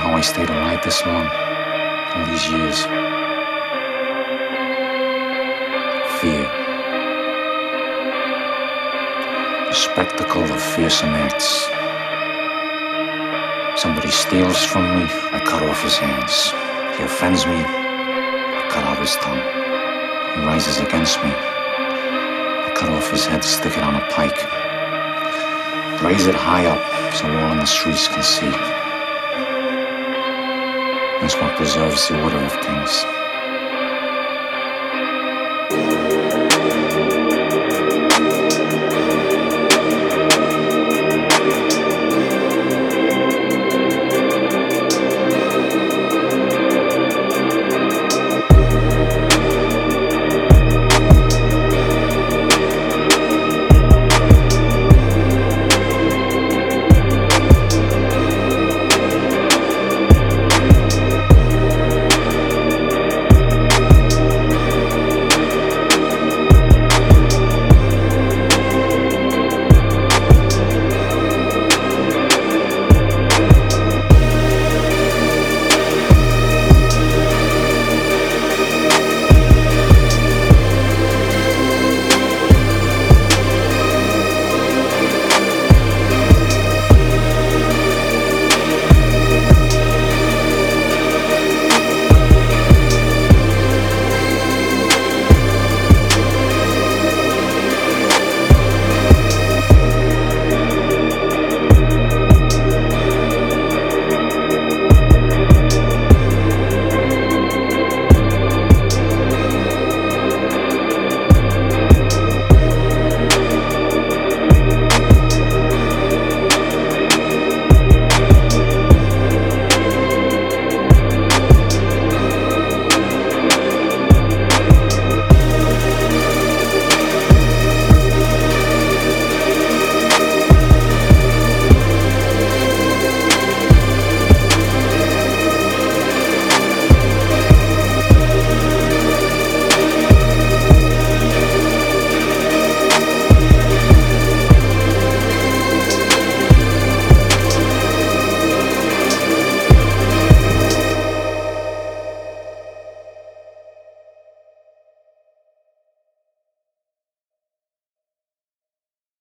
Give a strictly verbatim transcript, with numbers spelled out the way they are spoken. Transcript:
how I stayed alive this long, all these years. Fear. The spectacle of fearsome acts. Somebody steals from me, I cut off his hands. He offends me, I cut out his tongue. He rises against me, I cut off his head, stick it on a pike. Raise it high up so all in the streets can see. That's what preserves the order of things.